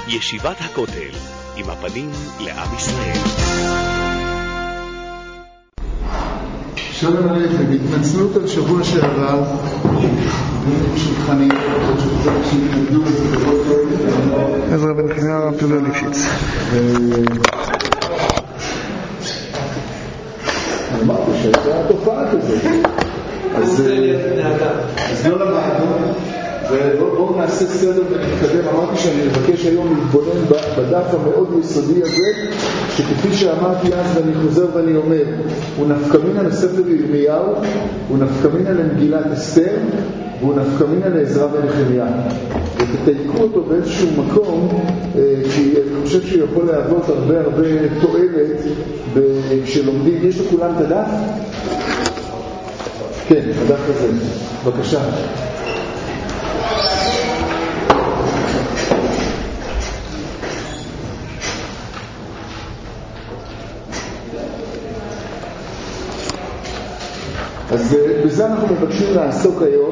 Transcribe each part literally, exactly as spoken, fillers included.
ישיבת הכותל, עם הפנים לעם ישראל. שלום עליכם, התנצלות על שבוע שעבר, דברים שולחנים, שהתנגדו לזה בבוקר. עזרא בן נחמיה הרב תודה ליפשיץ. אמרתי שהייתה התופעה כזאת. אז לא למדנו, ובואו נעשה סדר ונתקדם. אמרתי שאני מבקש היום להתבונן בדף המאוד יסודי הזה, שכפי שאמרתי אז ואני חוזר ואני אומר, הוא נפקמינה לספר ירמיהו, הוא נפקמינה למגילת אסתר, והוא נפקמינה לעזרא ונחמיה. ותתייקו אותו באיזשהו מקום, כי אני חושב שהוא יכול להוות הרבה הרבה תועלת כשלומדים. יש לכולם את הדף? כן, הדף הזה. בבקשה. אז בזה אנחנו מבקשים לעסוק היום,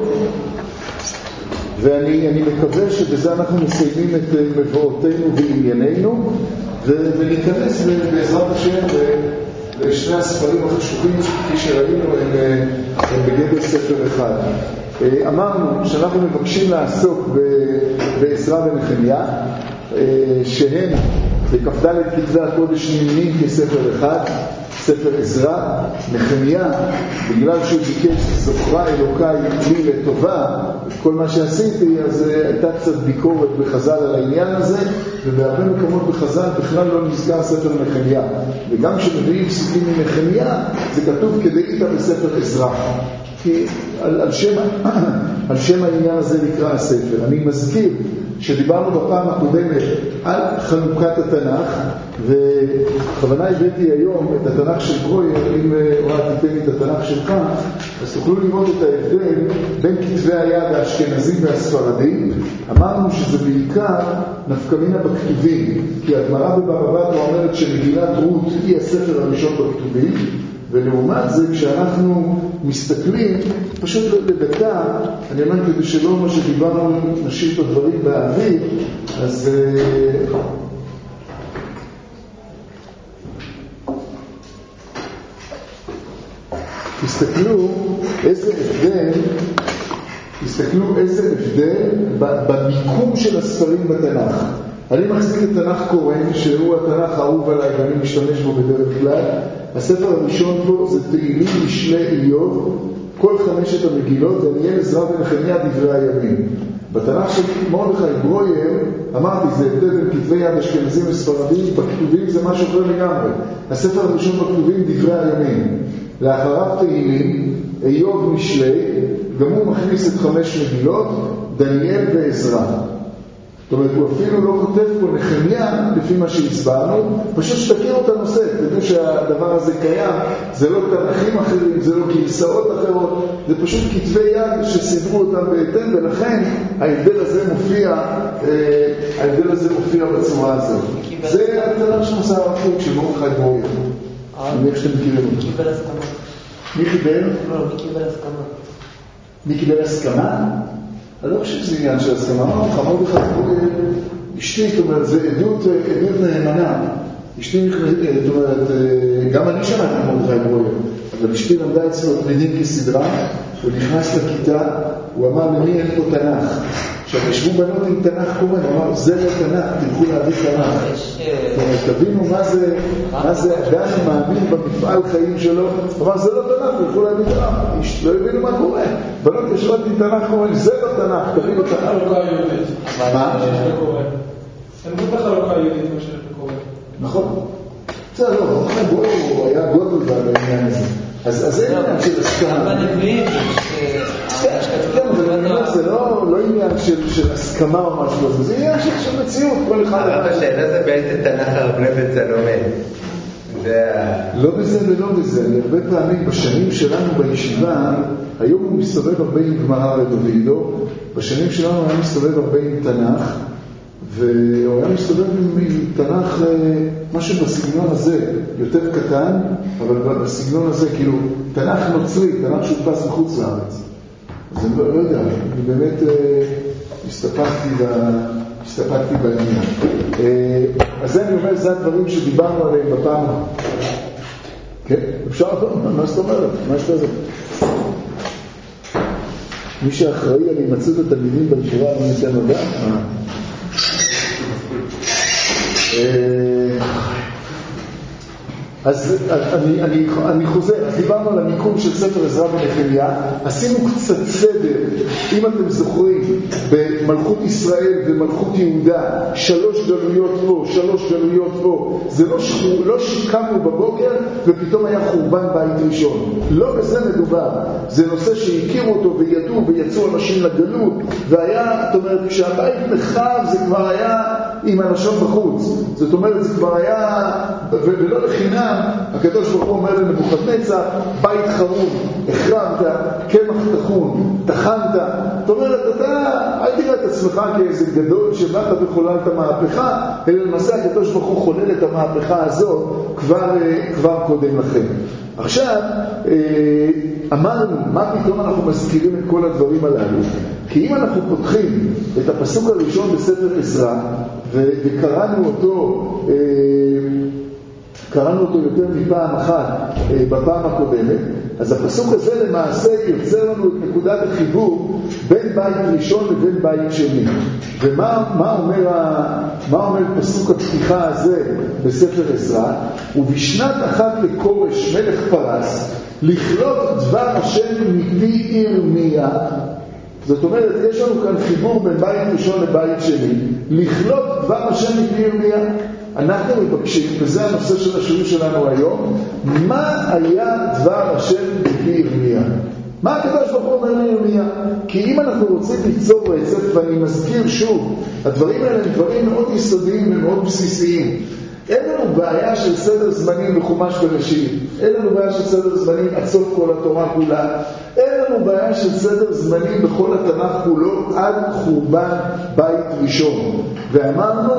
ואני אני מקווה שבזה אנחנו מסיימים את מבואותינו וענייננו, וניכנס בעזרת השם לשני הספרים החשובים שכפי שראינו הם, הם בגדר ספר אחד. אמרנו שאנחנו מבקשים לעסוק בעזרא ונחמיה, שהם בכ"ד כתבי הקודש נמנים כספר אחד, ספר עזרא. נחמיה, בגלל שהוא ביקש זוכרה אלוקיי לי לטובה, כל מה שעשיתי, אז הייתה קצת ביקורת בחז"ל על העניין הזה, ובהרבה מקומות בחז"ל בכלל לא נזכר ספר נחמיה. וגם כשמביאים פסוקים מנחמיה, זה כתוב כדאיתא בספר עזרא. כי על, על, שם, על שם העניין הזה נקרא הספר. אני מזכיר שדיברנו בפעם הקודמת על חלוקת התנ"ך, ובכוונה הבאתי היום את התנ"ך של ברויר. אם אוהד תיתן לי את התנ"ך שלך, אז תוכלו לראות את ההבדל בין כתבי היד האשכנזים והספרדים. אמרנו שזה בעיקר נפקמינה בכתובים, כי הגמרא בבבא בתרא אומרת שמגילת רות היא הספר הראשון בכתובים, ולעומת זה כשאנחנו מסתכלים פשוט לדקה, אני אומר כדי שלא מה שדיברנו נשאיר את הדברים באוויר, אז תסתכלו איזה הבדל תסתכלו איזה הבדל במיקום של הספרים בתנ"ך. אני מחזיק את תנ"ך קורן, שהוא התנ"ך האהוב עליי ואני משתמש בו בדרך כלל. הספר הראשון פה זה תהילים, משלי, איוב, כל חמשת המגילות, דניאל, עזרא ונחמיה, דברי הימים. בתנ"ך של מרדכי ברויר, אמרתי, זה הבדל בין כתבי יד אשכנזים וספרדים, בכתובים זה משהו אחר לגמרי. הספר הראשון בכתובים, דברי הימים. לאחריו תהילים, איוב, משלי, גם הוא מכניס את חמש מגילות, דניאל ועזרא. זאת אומרת, הוא אפילו לא כותב פה נחמיה לפי מה שהסברנו, פשוט שתכירו את הנושא, תדעו שהדבר הזה קיים, זה לא תנ"כים אחרים, זה לא גרסאות אחרות, זה פשוט כתבי יד שסידרו אותם בהתאם, ולכן ההבדל הזה מופיע, ההבדל הזה מופיע בצורה הזאת. זה התנ"ך שמוסר הרב של מרדכי ברויר. אני איך שאתם מכירים אותו. מי קיבל הסכמה? מי קיבל? לא, מי קיבל הסכמה? מי קיבל הסכמה? אני לא חושב שזה עניין של הסכמה. חמור בכלל, אשתי, זאת אומרת, זה עדות, עדות נאמנה. אשתי, זאת אומרת, גם אני שמעתי חמור בכלל ברויר, אבל אשתי למדה אצלו תלמידים כסדרה, הוא נכנס לכיתה, הוא אמר, למי אין פה תנ"ך? עכשיו, ישבו בנות עם תנ"ך קורן, הוא אמר, זה לא תנ"ך, תלכו להביא תנ"ך. זאת אומרת, תבינו מה זה, מה זה אדם מאמין במפעל חיים שלו, הוא אמר, זה לא תנ"ך, תלכו להביא תנ"ך. לא הבינו מה קורה. בנות ישבות עם תנ"ך קורן, זה לא תנ"ך, תבינו תנ"ך. חלוקה יהודית. מה? הם לא בחלוקה יהודית, מה שיש בקורן. נכון. זה לא, הוא היה גודל בעניין הזה. אז זה עניין של הסכמה. זה לא עניין של הסכמה או משהו הזה, זה עניין של מציאות. הרב השאלה זה באיזה תנ"ך הרב נפץ זה לומד. לא בזה ולא בזה. הרבה פעמים בשנים שלנו בישיבה, היום הוא מסתובב הרבה עם גמרא ודוידו, בשנים שלנו היה מסתובב הרבה עם תנ"ך, והוא היה מסתובב עם תנ"ך משהו בסגנון הזה, יותר קטן, אבל בסגנון הזה, כאילו, תנ"ך נוצרי, תנ"ך שהודפס מחוץ לארץ. אז אני לא יודע, אני באמת הסתפקתי הסתפקתי בעניין. אז זה אני אומר, זה הדברים שדיברנו עליהם בפעם. כן? אפשר? מה זאת אומרת? מה שאתה זה? מי שאחראי על הימצאות התלמידים בישיבה, אני ניתן הודעה? אז אני, אני, אני חוזר, אז דיברנו על המיקום של ספר עזרא ונחמיה, עשינו קצת סדר, אם אתם זוכרים, במלכות ישראל ומלכות יהודה, שלוש גלויות פה, שלוש גלויות פה, זה לא, שחור, לא שקמנו בבוקר ופתאום היה חורבן בית ראשון, לא בזה מדובר, זה נושא שהכירו אותו וידעו ויצאו אנשים לגלות, והיה, זאת אומרת, כשהבית נחרב זה כבר היה עם אנשים בחוץ, זאת אומרת, זה כבר היה, ולא לחינם, הקדוש ברוך הוא אומר לנבוכדנצר, בית חרוב, החרבת, קמח טחון, טחנת. זאת אומרת, אתה אל תראה את עצמך כאיזה גדול שבאת וחוללת מהפכה, אלא למעשה הקדוש ברוך הוא חולל את המהפכה הזו כבר, כבר קודם לכם. עכשיו, אמרנו, מה פתאום אנחנו מזכירים את כל הדברים הללו? כי אם אנחנו פותחים את הפסוק הראשון בספר עזרא, וקראנו אותו, קראנו אותו יותר מפעם אחת בפעם הקודמת, אז הפסוק הזה למעשה יוצר לנו את נקודת החיבור בין בית ראשון לבין בית שני. ומה מה אומר, מה אומר פסוק הפתיחה הזה בספר עזרא? ובשנת אחת לקורש מלך פרס לכלות דבר השם מפי ירמיה. זאת אומרת, יש לנו כאן חיבור בין בית ראשון לבית שני, לכלות דבר השם מפי ירמיה. אנחנו מבקשים, וזה הנושא של השיעור שלנו היום, מה היה דבר השם מפי ירמיה? מה הקדוש ברוך הוא אומר לירמיה? כי אם אנחנו רוצים ליצור רצף, ואני מזכיר שוב, הדברים האלה הם דברים מאוד יסודיים ומאוד בסיסיים. אין לנו בעיה של סדר זמנים בחומש בראשית, אין לנו בעיה של סדר זמנים עד סוף כל התורה כולה, אין לנו בעיה של סדר זמנים בכל התנ"ך כולו עד חורבן בית ראשון. ואמרנו,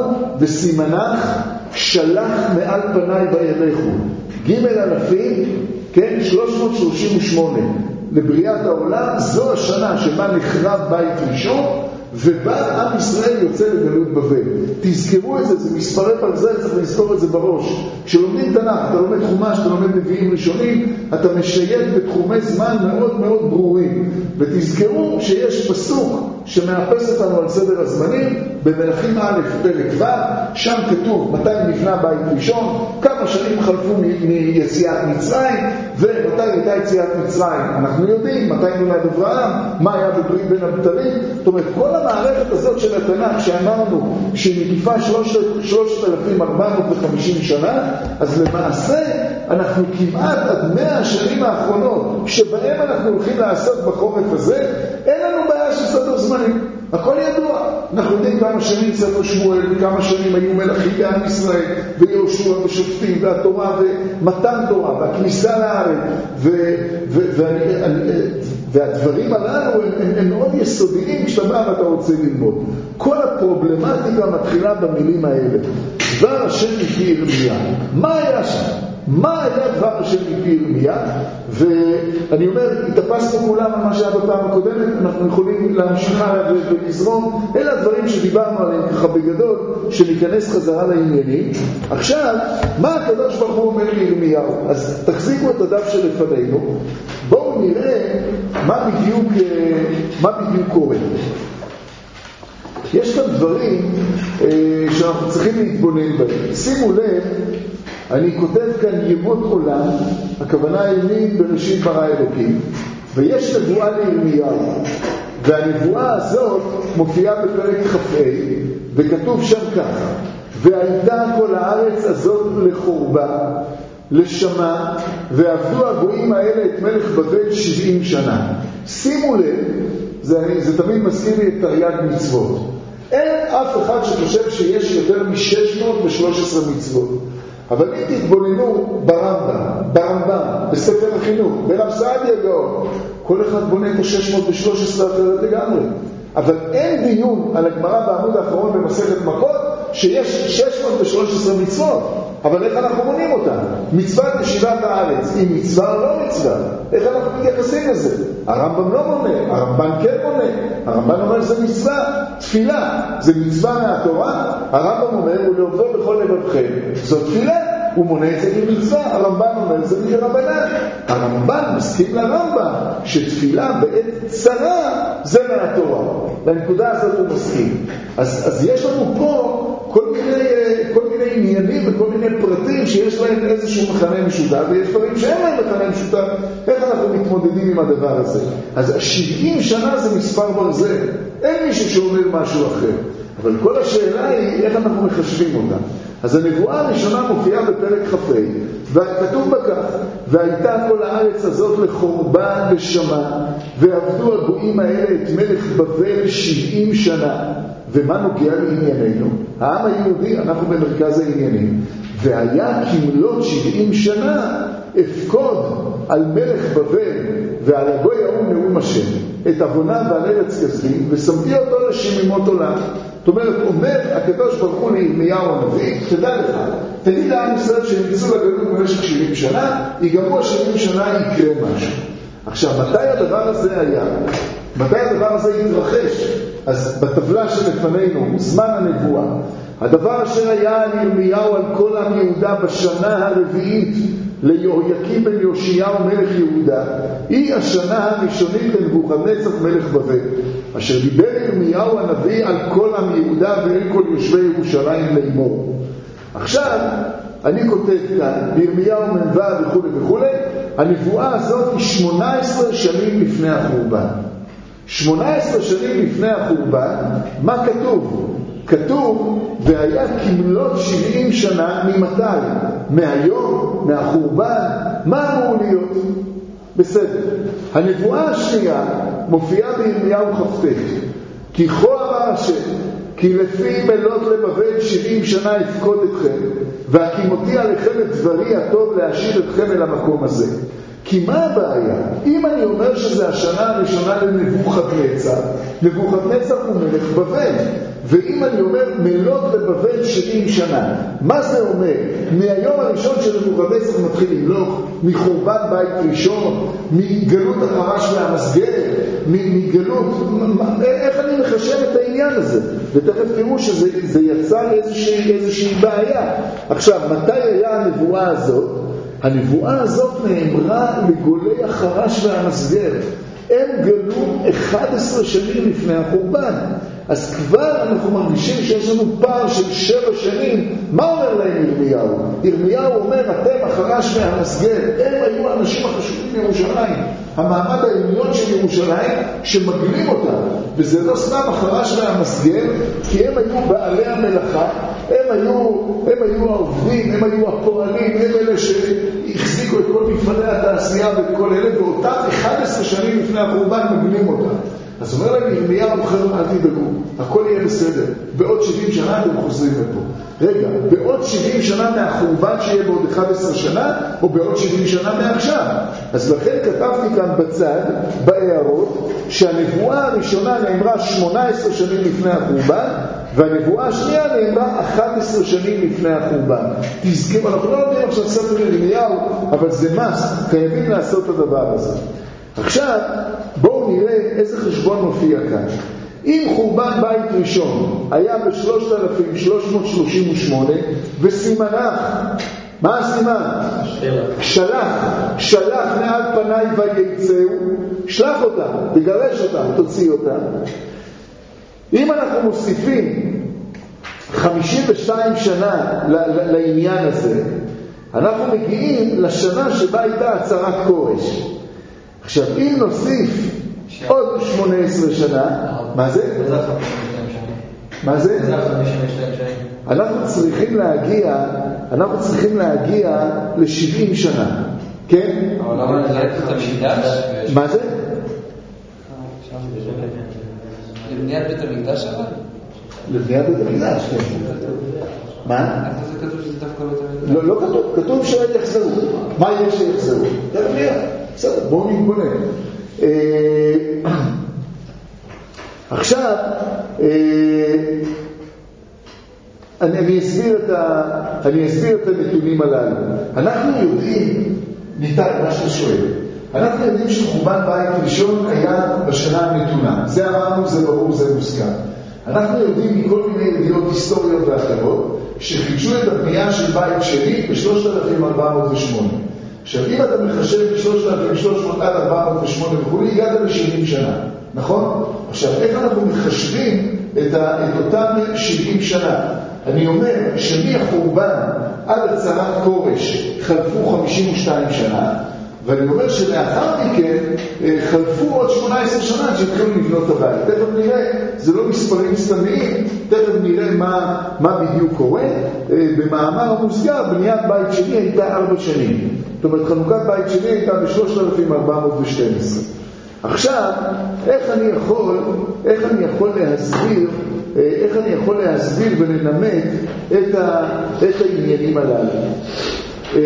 וסימנך שלח מעל פניי וילכו. ג' אלפים, כן, שלוש מאות שלושים ושמונה לבריאת העולם, זו השנה שבה נחרב בית ראשון, ובא עם ישראל יוצא לגלות בבל. תזכרו את זה, זה מספרי ברזל, צריך לזכור את זה בראש. כשלומדים תנ"ך, אתה לומד חומש, אתה לומד נביאים ראשונים, אתה משייט בתחומי זמן מאוד מאוד ברורים. ותזכרו שיש פסוק שמאפס אותנו על סדר הזמנים, במלכים א' פרק ו', שם כתוב מתי נבנה בית ראשון, כמה שנים חלפו מיציאת מצרים, ומתי הייתה יציאת מצרים. אנחנו יודעים מתי נולד אברהם, מה היה בברית בין הבתרים. זאת אומרת, כל המערכת הזאת של התנ"ך שאמרנו שהיא מקיפה שלושת אלפים ארבע מאות וחמישים שנה, אז למעשה אנחנו כמעט עד מאה השנים האחרונות שבהם אנחנו הולכים לעשות בחורף הזה, אין לנו בעיה של סדר זמנים. הכל ידוע. אנחנו יודעים כמה שנים ספר שמואל, כמה שנים היו מלכים בעם ישראל, ויהושע ושופטים, והתורה ומתן תורה, והכניסה לארץ, ו- ו- ו- והדברים הללו הם, הם, הם מאוד יסודיים כשאתה בא ואתה רוצה ללמוד. כל הפרובלמטיקה מתחילה במילים האלה. דבר השם מפי ירמיה. מה היה שם? מה היה דבר השם מפי ירמיה? ואני אומר, התאפסנו כולם על מה שהיה בפעם הקודמת, אנחנו יכולים להמשיך ולזרום. אלה הדברים שדיברנו עליהם ככה בגדול, שניכנס חזרה לעניינים. עכשיו, מה הקדוש ברוך הוא אומר לירמיהו? אז תחזיקו את הדף שלפנינו, בואו נראה מה בדיוק, מה בדיוק קורה. יש כאן דברים אה, שאנחנו צריכים להתבונן בהם. שימו לב, אני כותב כאן ימות עולם, הכוונה ימין בראשית ברא אלוקים, ויש נבואה לירמיהו, והנבואה הזאת מופיעה בפרק כ"ה, וכתוב שם כך: והייתה כל הארץ הזאת לחורבה, לשמה, ועבדו הגויים האלה את מלך בבל שבעים שנה. שימו לב, זה, זה תמיד מזכיר לי את תרי"ג מצוות. אין אף אחד שחושב שיש יותר מ-שש מאות ושלוש עשרה מצוות. אבל אם תתבוננו ברמב"ם, ברמב"ם, בספר החינוך, ברב סעדיה גאון, כל אחד בונה את ה-שש מאות ושלוש עשרה אחרת לגמרי. אבל אין דיון על הגמרא בעמוד האחרון במסכת מכות שיש שש מאות ושלוש עשרה מצוות. אבל איך אנחנו בונים אותה? מצוות ישיבת הארץ, היא מצווה או לא מצווה? איך אנחנו מתייחסים לזה? הרמב"ם לא מונה, הרמב"ן כן מונה. הרמב"ן אומר שזה מצווה, תפילה זה מצווה מהתורה, הרמב"ם אומר הוא לעובדו בכל לבבכם, זאת תפילה, הוא מונה את זה כמצווה, הרמב"ם אומר זה מדרבנן. הרמב"ם מסכים לרמב"ם שתפילה בעת צרה זה מהתורה, לנקודה הזאת הוא מסכים. אז, אז יש לנו פה כל מיני, כל מיני עניינים וכל מיני פרטים שיש להם איזשהו מכנה משותף, ויש דברים שאין להם מכנה משותף. איך אנחנו מתמודדים עם הדבר הזה? אז שבעים שנה זה מספר ברזל, אין מישהו שאומר משהו אחר, אבל כל השאלה היא איך אנחנו מחשבים אותה. אז הנבואה הראשונה מופיעה בפרק חפי, וכתוב בכך, והייתה כל הארץ הזאת לחורבן ושמה, ועבדו הגויים האלה את מלך בבל שבעים שנה. ומה נוגע לענייננו? העם היהודי, אנחנו במרכז העניינים, והיה כמלות שבעים שנה אפקוד על מלך בבל ועל הגוי ההוא נאום השם את עוונה ועל ארץ כסדים, ושמתי אותו לשמימות עולם. זאת אומרת, אומר הקדוש ברוך הוא לירמיהו הנביא, תדע לך, תגיד לעם ישראל שהם יצאו לגלות במשך שבעים שנה, ייגמרו שבעים שנה, יקרה משהו. עכשיו, מתי הדבר הזה היה? מתי הדבר הזה התרחש? אז בטבלה שלפנינו, זמן הנבואה, הדבר אשר היה על ירמיהו על כל עם יהודה בשנה הרביעית ליהויקים בן יאשיהו מלך יהודה, היא השנה הראשונית לנבוכדנצר מלך בבל, אשר דיבר ירמיהו הנביא על כל עם יהודה ועל כל יושבי ירושלים לאמור. עכשיו אני כותב כאן בירמיהו מ"ו וכו' וכו', הנבואה הזאת היא שמונה עשרה שנים לפני החורבן. שמונה עשרה שנים לפני החורבן, מה כתוב? כתוב, והיה כמלות שבעים שנה ממתי? מהיום, מהחורבן, מה אמור להיות? בסדר. הנבואה השנייה מופיעה בירמיהו כ"ט. כי כה אמר השם, כי לפי מלות לבבל שבעים שנה אפקוד אתכם, והקימותי עליכם את דברי הטוב להשאיר אתכם אל המקום הזה. כי מה הבעיה? אם אני אומר שזה השנה הראשונה לנבוכדנצר, נבוכדנצר הוא מלך בבל, ואם אני אומר מלות לבבל שבעים שנה, מה זה אומר? מהיום הראשון של נבוכדנצר מתחיל למלוך, מחורבן בית ראשון, מגלות החרש והמסגר, מגלות, איך אני מחשב את העניין הזה? ותכף תראו שזה יצר איזושהי, איזושהי בעיה. עכשיו, מתי היה הנבואה הזאת? הנבואה הזאת נאמרה לגולי החרש והמסגר. הם גלו אחת עשרה שנים לפני החורבן. אז כבר אנחנו מרגישים שיש לנו פער של שבע שנים. מה אומר להם ירמיהו? ירמיהו אומר, אתם החרש והמסגר, הם היו האנשים החשובים בירושלים, המעמד העליון של ירושלים שמגלים אותם. וזה לא סתם החרש והמסגר, כי הם היו בעלי המלאכה, הם היו, הם היו העובדים, הם היו הפועלים, הם אלה שהחזיקו את כל מפעלי התעשייה ואת כל אלה, ואותם אחת עשרה שנים לפני החורבן מגלים אותם. אז אומר להם ירמיהו, אל תדאגו, הכל יהיה בסדר. בעוד שבעים שנה אתם חוזרים לפה. רגע, בעוד שבעים שנה מהחורבן שיהיה בעוד אחת עשרה שנה, או בעוד שבעים שנה מעכשיו? אז לכן כתבתי כאן בצד, בהערות, שהנבואה הראשונה נאמרה שמונה עשרה שנים לפני החורבן, והנבואה השנייה נאמרה אחת עשרה שנים לפני החורבן. תזכרו, אנחנו לא יודעים עכשיו ספר ירמיהו, אבל זה מס, חייבים לעשות את הדבר הזה. עכשיו, בואו נראה איזה חשבון מופיע כאן. אם חורבן בית ראשון היה ב-שלושת אלפים שלוש מאות שלושים ושמונה, וסימנך, מה הסימן? שלח, שלח מעל פניי ויצאו, שלח אותם, תגרש אותם, תוציא אותם. אם אנחנו מוסיפים חמישים ושתיים שנה לעניין הזה, אנחנו מגיעים לשנה שבה הייתה הצהרת כורש. עכשיו, אם נוסיף עוד שמונה עשרה שנה, מה זה? מה זה? אנחנו צריכים להגיע, אנחנו צריכים להגיע ל-שבעים שנה, כן? אבל למה לבניית בית המקדש? מה זה? לבניית בית המקדש אבל? לבניית בית המקדש, כן. מה? איך זה כתוב שזה דווקא בית המקדש? לא, לא כתוב, כתוב שיחזרו. מה יש שיחזרו? תכף נראה. בסדר, בואו נתבונן. עכשיו, אני אסביר את ה, אני אסביר את הנתונים הללו. אנחנו יודעים, ניתן, מה שאתה שואל, אנחנו יודעים שחורבן בית ראשון היה בשנה הנתונה. זה אמרנו, זה ברור, זה מוסכם. אנחנו יודעים מכל מיני ידיעות היסטוריות ואחרות, שחידשו את הבנייה של בית שני ב-שלושת אלפים ארבע מאות ושמונה. עכשיו, אם אתה מחשב ב-שלושת אלפים שלוש מאות עד ארבע מאות ושמונה וכו', הגעת ל-שבעים שנה, נכון? עכשיו, איך אנחנו מחשבים את, ה- את אותם שבעים שנה? אני אומר שמהחורבן עד הצהרת כורש חלפו חמישים ושתיים שנה, ואני אומר שלאחר מכן חלפו עוד שמונה עשרה שנה שהתחילו לבנות את הבית. תכף נראה, זה לא מספרים סתמיים, תכף נראה מה, מה בדיוק קורה. במאמר המוסגר, בניית בית שני הייתה ארבע שנים. זאת אומרת, חנוכת בית שני הייתה ב-שלושת אלפים ארבע מאות ושתים עשרה. עכשיו, איך אני יכול, איך אני יכול להסביר, איך אני יכול להסביר ולנמק את, ה, את העניינים הללו?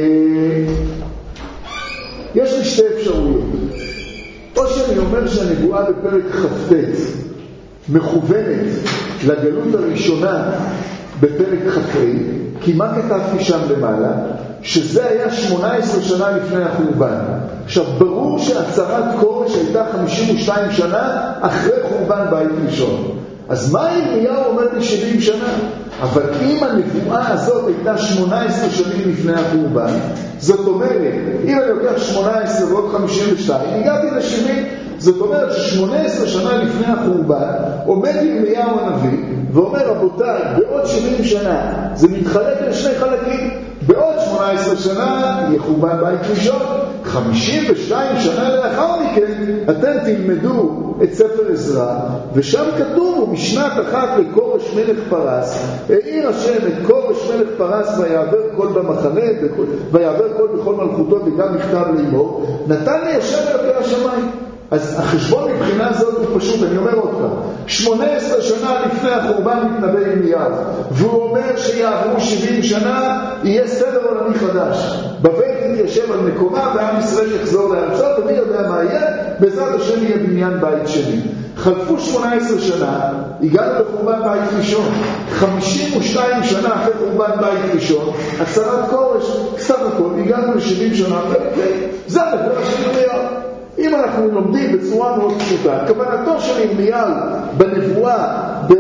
יש לי שתי אפשרויות. או שאני אומר שהנבואה בפרק כ"ט מכוונת לגלות הראשונה בפרק כ"ה, כי מה כתבתי שם למעלה? שזה היה שמונה עשרה שנה לפני החורבן. עכשיו, ברור שהצהרת כורש הייתה חמישים ושתיים שנה אחרי חורבן בית ראשון. אז מה ירמיהו אומר לי שבעים שנה? אבל אם הנבואה הזאת הייתה שמונה עשרה שנים לפני החורבן, זאת אומרת, אם אני לוקח שמונה עשרה ועוד חמישים ושתיים, הגעתי ל-שבעים, זאת אומרת ש-שמונה עשרה שנה לפני החורבן, עומד ירמיהו הנביא, ואומר, רבותיי, בעוד שבעים שנה, זה מתחלק לשני חלקים, בעוד שמונה עשרה שנה, יהיה חורבן בית ראשון, חמישים ושתיים שנה לאחר מכן, אתם תלמדו את ספר עזרא, ושם כתוב, משנת אחת לכורש מלך פרס, העיר השם את כורש מלך פרס, ויעבר קול במחנה, ויעבר קול בכל מלכותו, וגם מכתב לאמור, נתן לי השם אלוקי השמיים. אז החשבון מבחינה הזאת הוא פשוט, אני אומר עוד פעם, שמונה עשרה שנה לפני החורבן מתנבא ירמיהו, והוא אומר שיעברו שבעים שנה, יהיה סדר עולמי חדש. בבל תתיישב על מקומה, ועם ישראל יחזור לארצות, ומי יודע מה יהיה? בעזרת השם יהיה בניין בית שני. חלפו שמונה עשרה שנה, הגענו לחורבן בית ראשון, חמישים ושתיים שנה אחרי חורבן בית ראשון, הצהרת כורש, סך הכל, הגענו ל-שבעים שנה, זה הנבואה של ירמיהו. אם אנחנו לומדים בצורה מאוד פשוטה, כוונתו של ירמיהו בנבואה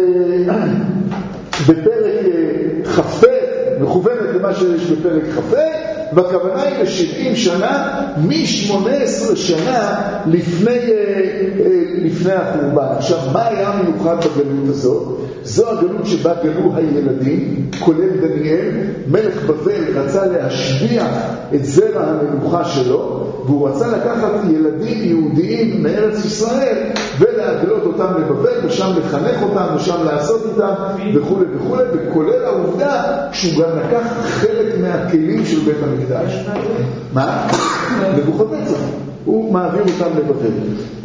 בפרק כ"ט, מכוונת למה שיש בפרק כ"ט, והכוונה היא ל-שבעים שנה מ-שמונה עשרה שנה לפני, לפני החורבן. עכשיו, מה היה מיוחד בגלות הזאת? זו הגלות שבה גלו הילדים, כולל דניאל. מלך בבל רצה להשביע את זרע המלוכה שלו, והוא רצה לקחת ילדים יהודיים מארץ ישראל ולהגלות אותם לבבל, ושם לחנך אותם, ושם לעשות אותם וכו' וכו', וכולל העובדה שהוא גם לקח חלק מהכלים של בית המקדש. מה? נבוכדנצר. הוא מעביר אותם לבבל.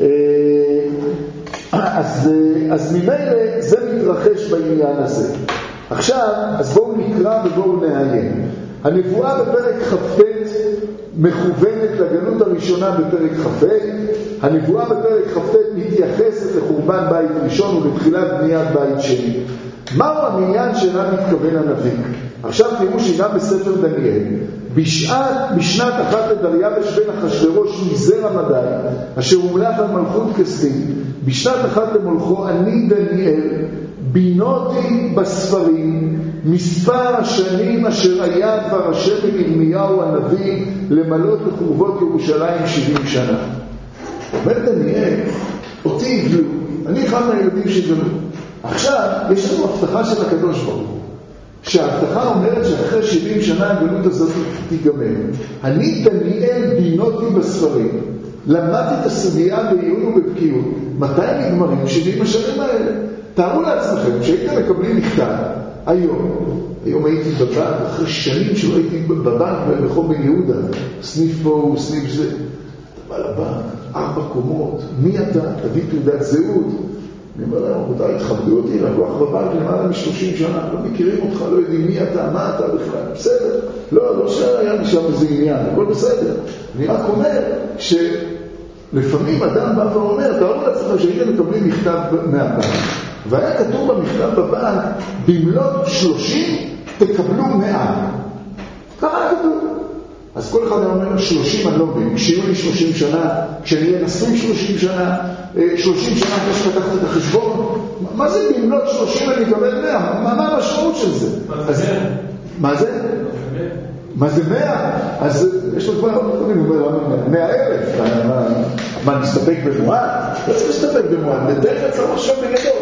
אז, אז ממילא זה מתרחש בעניין הזה. עכשיו, אז בואו נקרא ובואו נעיין. הנבואה בפרק כ"ט מכוונת לגלות הראשונה בפרק כ"ה. הנבואה בפרק כ"ט מתייחסת לחורבן בית ראשון ולתחילת בניית בית שני. מהו המניין שלה מתכוון הנביא? עכשיו תראו שגם בספר דניאל, בשעת, בשנת אחת לדריווש בן אחשוורוש מזרע מדי, אשר הומלך על מלכות כסדים, בשנת אחת למולכו אני דניאל, בינותי בספרים, מספר השנים אשר היה דבר השם אל ירמיהו הנביא, למלות בחורבות ירושלים שבעים שנה. אומר דניאל, אותי הגלו, אני אחד מהילדים שגלו. עכשיו, יש לנו הבטחה של הקדוש ברוך הוא, שההבטחה אומרת שאחרי שבעים שנה הגלות הזאת תיגמר. אני דניאל בינותי בספרים, למדתי את הסוגיה בעיון ובבקיאות. מתי נגמרים שבעים השנים האלה? תארו לעצמכם שהייתם מקבלים מכתב היום, היום הייתי בבנק, אחרי שנים שלא הייתי בבנק ברחוב בן יהודה, סניף פה, סניף זה, אתה בא לבנק, ארבע קומות, מי אתה? תביא תעודת זהות. אני אומר להם, רבותיי, התחבדו אותי, לקוח בבנק למעלה מ-שלושים שנה, לא מכירים אותך, לא יודעים מי אתה, מה אתה בכלל, בסדר. לא, לא שהיה לי שם איזה עניין, הכל בסדר. אני רק אומר שלפעמים אדם בא ואומר, תארו לעצמכם שהייתם מקבלים מכתב מהבנק, והיה כתוב במכתב בבנק, במלאת שלושים תקבלו מאה. ככה כתוב. אז כל אחד אומר שלושים אני לא מבין, כשיהיו לי שלושים שנה, כשאני אהיה עשרים שלושים שנה, שלושים שנה אחרי שפתחת את החשבון, מה זה במלאת שלושים אני אקבל מאה? מה המשמעות של זה? מה זה? מה זה? מה זה מאה? אז יש לו כבר, הוא אומר, מאה אלף. מה, נסתפק במועד? לא צריך להסתפק במועד, בדרך צריך לחשוב בגדול.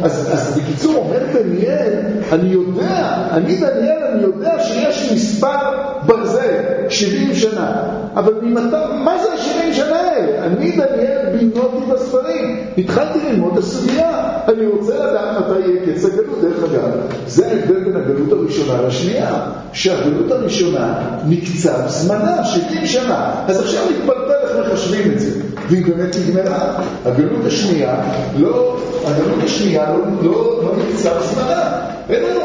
אז בקיצור, אומר דניאל, אני יודע, אני דניאל, אני יודע שיש מספר ברזל, שבעים שנה. אבל ממתי, מה זה ה-שבעים שנה האלה? אני דניאל בינותי בספרים. התחלתי ללמוד את הסוגיה. אני רוצה לדעת מתי יהיה קץ הגלות. דרך אגב, זה ההבדל בין הגלות הראשונה לשנייה. שהגלות הראשונה נקצב זמנה, שבעים שנה. אז עכשיו נתפלפל איך מחשבים את זה. והיא באמת נגמרה. הגלות השנייה, לא, הגלות השנייה לא, לא, לא נקצב זמנה. אין לנו,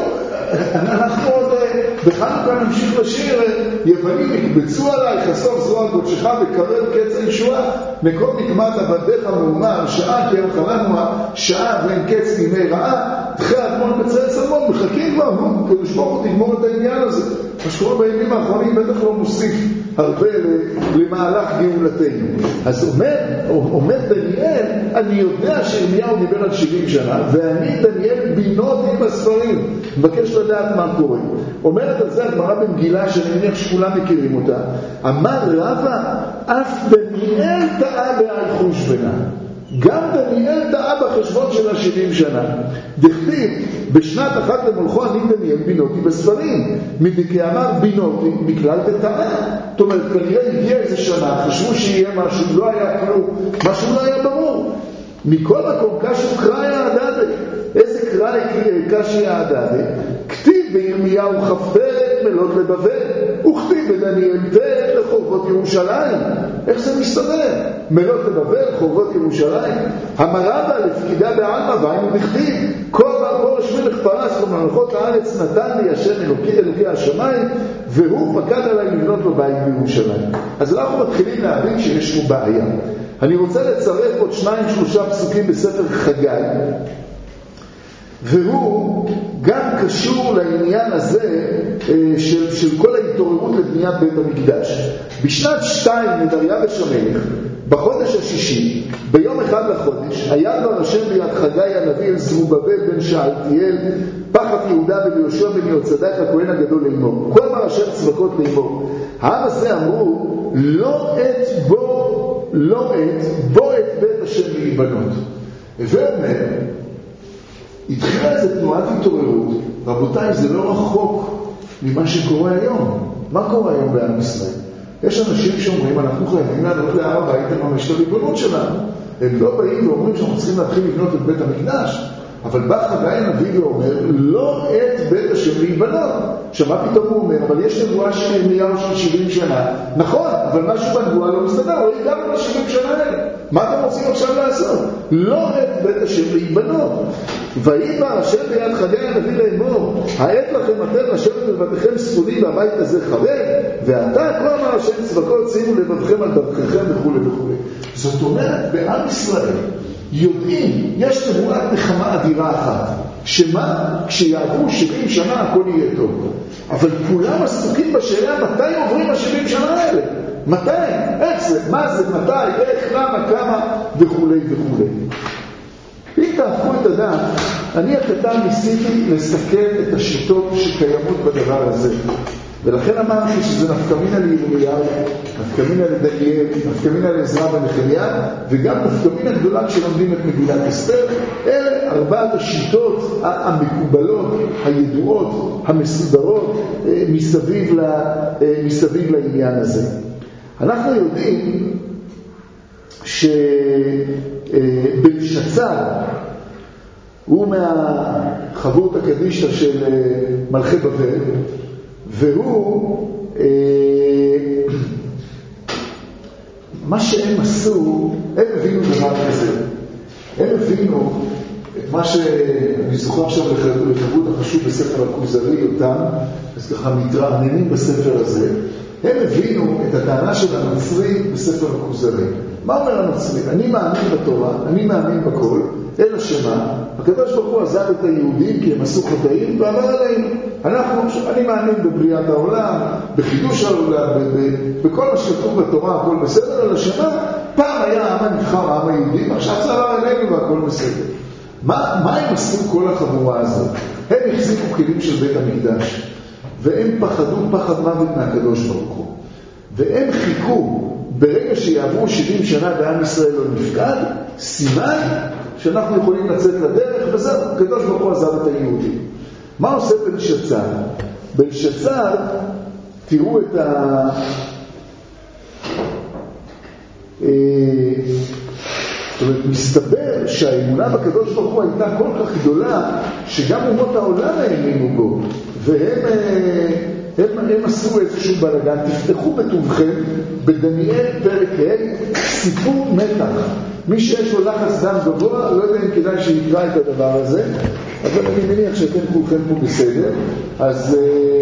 אנחנו עוד בחנוכה נמשיך לשיר, יוונים יקבצו עליי, חשוף זרוע קודשך וקרב קץ הישועה, מקום נקמת עבדיך מאומר, שעה כי הרחבנו שעה ואין קץ ימי רעה, תחי אדמון בצל צלמון, מחכים כבר, נו, כדי שברוך הוא תגמור את העניין הזה. מה שקורה בימים האחרונים בטח לא מוסיף הרבה למהלך גאולתנו. אז אומר, אומר דניאל, אני יודע שירמיהו דיבר על שבעים שנה, ואני דניאל בינותי בספרים, מבקש לדעת מה קורה. אומרת על זה הגמרא במגילה, שאני מניח שכולם מכירים אותה, אמר רבא, אף דניאל טעה בהלכוש בנה. גם דניאל טעה בחשבון של השבעים שנה. דכתיב, בשנת אחת למולכו אני דניאל בינותי בספרים. מדכי אמר בינותי, מכלל תטעה. זאת אומרת, כנראה הגיע איזה שנה, חשבו שיהיה משהו, לא היה כלום, משהו לא היה ברור. מכל מקום קשו קראי העדדה. איזה קראי קשי העדדה? כתיב בירמיהו כ"ט מלות לבבל, וכתיב בדניאל ט' לחורבות ירושלים. איך זה מסתדר? מלות לבבל, חורבות ירושלים. המרבה לפקידה בעלמא, והיינו בכתיב, כל בורש מלך פרס וממלכות הארץ נתן לי השם אלוקי אלוקי השמיים, והוא פקד עליי לבנות לו בית בירושלים. אז אנחנו מתחילים להבין שיש פה בעיה. אני רוצה לצרף עוד שניים שלושה פסוקים בספר חגי, והוא גם קשור לעניין הזה של, של כל ההתעוררות לבניית בית המקדש. בשנת שתיים לדריווש המלך, בחודש השישי, ביום אחד לחודש, היה לו השם ביד חגי הנביא אל זרובבל בן שאלתיאל, פחת יהודה וליהושע בן יהוצדק הכהן הגדול לאמור. כל מה השם צבקות לאמור. העם הזה אמרו, לא את בו, לא את, בו את בית השם להיבנות. ואומר, התחילה איזו תנועת התעוררות. רבותיי, זה לא רחוק ממה שקורה היום. מה קורה היום בעם ישראל? יש אנשים שאומרים, אנחנו חייבים לעלות להר הבית לממש את הריבונות שלנו. הם לא באים ואומרים שאנחנו צריכים להתחיל לבנות את בית המקדש, אבל בא חגי הנביא ואומר, לא את בית השם להיבנות. שמה פתאום הוא אומר, אבל יש נבואה של ירמיהו של שבעים שנה. נכון, אבל משהו בנבואה לא מסתדר, אבל הגענו ל-שבעים שנה האלה. מה אתם רוצים עכשיו לעשות? לא את בית השם להיבנות. ויבא השם ביד חגי הנביא לאמור, העת לכם אתם לשבת בבתיכם ספודים והבית הזה חרב, ואתה כל אמר השם צבקות שימו לבבכם על דרככם וכו' וכו'. זאת אומרת, בעם ישראל יודעים, יש נבואת נחמה אדירה אחת, שמה? כשיעברו שבעים שנה הכל יהיה טוב. אבל כולם עסוקים בשאלה מתי עוברים ה-שבעים שנה האלה. מתי? איך זה? מה זה? מתי? איך? למה? כמה? וכו' וכו'. אם תהפכו את הדעת, אני הקטן ניסיתי לסכם את השיטות שקיימות בדבר הזה. ולכן אמרתי שזה נפקמינה לירמיהו, נפקמינה לדניאל, נפקמינה לעזרא ונחמיה, וגם נפקמינה גדולה כשלומדים את מגילת אסתר. אלה ארבעת השיטות המקובלות, הידועות, המסודרות מסביב, לה, מסביב לעניין הזה. אנחנו יודעים שבלשצר הוא מהחברות הקדישא של מלכי בבל, והוא, מה שהם עשו, הם הבינו דבר כזה. הם הבינו את מה שאני זוכר עכשיו לחברות החשוב בספר הכוזרי, אותם, אז ככה מתרעננים בספר הזה. הם הבינו את הטענה של הנוצרי בספר הכוזרי. מה אומר הנוצרי? אני מאמין בתורה, אני מאמין בכל, אלא שמה? הקדוש ברוך הוא עזב את היהודים כי הם עשו חטאים ועבר עליהם. אנחנו, אני מאמין בבריאת העולם, בחידוש העולם, בכל מה שכתוב בתורה, הכל בסדר, אלא שמה? פעם היה העם הנבחר, העם היהודי, ועכשיו צעבר אלינו והכל בסדר. מה, מה הם עשו כל החבורה הזאת? הם החזיקו כלים של בית המקדש, והם פחדו פחד מוות מהקדוש ברוך הוא. והם חיכו, ברגע שיעברו שבעים שנה ועם ישראל לא נפקד, סימן שאנחנו יכולים לצאת לדרך, וזהו, הקדוש ברוך הוא עזב את היהודים. מה עושה בלשצר? בלשצר, תראו את ה... זאת אומרת, מסתבר שהאמונה בקדוש ברוך הוא הייתה כל כך גדולה, שגם אומות העולם האמינו בו, והם הם, הם עשו איזשהו בלגן. תפתחו בטובכם בדניאל פרק ה', סיפור מתח. מי שיש לו לחץ דם גבוה, לא יודע אם כדאי שיקרא את הדבר הזה, אבל אני מניח שאתם כולכם פה בסדר, אז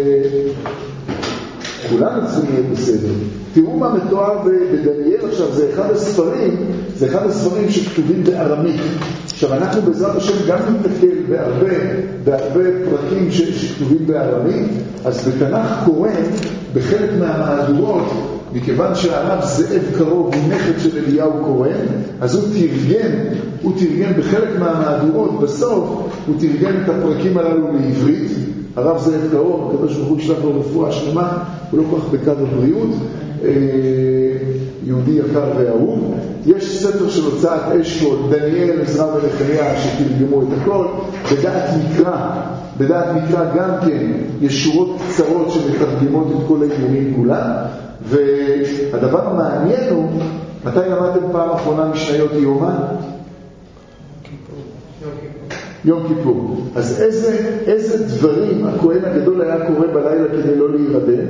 כולנו צריכים להיות בסדר. תראו מה מתואר בדניאל. עכשיו, זה אחד הספרים, זה אחד הספרים שכתובים בארמית. עכשיו, אנחנו בעזרת השם גם נתקל בהרבה, בהרבה פרקים שכתובים בארמית. אז בתנ"ך כהן, בחלק מהמהדורות, מכיוון שהרב זאב קרוב הוא נכד של אליהו כהן, אז הוא תרגם, הוא תרגם בחלק מהמהדורות, בסוף הוא תרגם את הפרקים הללו לעברית. הרב זאב קרוב, הקדוש ברוך הוא ישלח לו רפואה שלמה, הוא לא כל כך בקו הבריאות, יהודי יקר ואהוב. יש ספר של הוצאת אשכול, דניאל, עזרא ונחמיה, שתרגמו את הכל. בדעת מקרא, בדעת מקרא גם כן יש שורות קצרות שמתרגמות את כל העניינים כולם. והדבר המעניין הוא, מתי למדתם פעם אחרונה משניות יומא? יום כיפור. אז איזה, איזה דברים הכהן הגדול היה קורא בלילה כדי לא להירדם?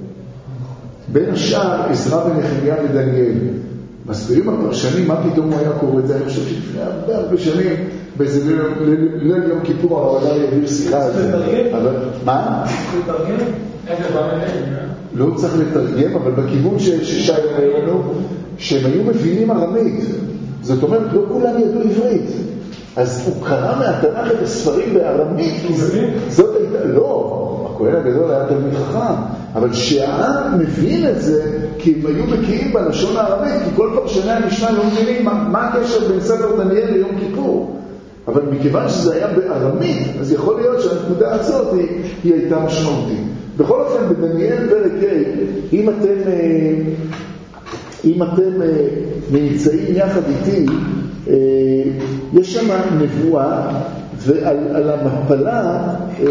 בין השאר עזרא ונחמיה ודניאל. מסבירים הפרשנים מה פתאום הוא היה קורא את זה. אני חושב שלפני הרבה הרבה שנים באיזה ליל יום כיפור העולה יביר שיחה על זה. אבל מה? לתרגם? איך זה בא מהם? לא צריך לתרגם, אבל בכיוון ששי אומר לנו שהם היו מבינים ארמית. זאת אומרת, לא כולם ידעו עברית. אז הוא קרא מהתנ"ך את הספרים בארמית. זאת הייתה, לא, הכהן הגדול היה תלמיד חכם, אבל שהעם מבין את זה כי הם היו בקיאים בלשון הארמית, כי כל פרשני המשנה לא מבינים מה, מה הקשר בין ספר דניאל ליום כיפור. אבל מכיוון שזה היה בארמית, אז יכול להיות שהנקודה הזאת היא, היא הייתה משמעותית. בכל אופן, בדניאל פרק ה', אם אתם, אם אתם נמצאים יחד איתי, יש שם נבואה, ועל על המכפלה,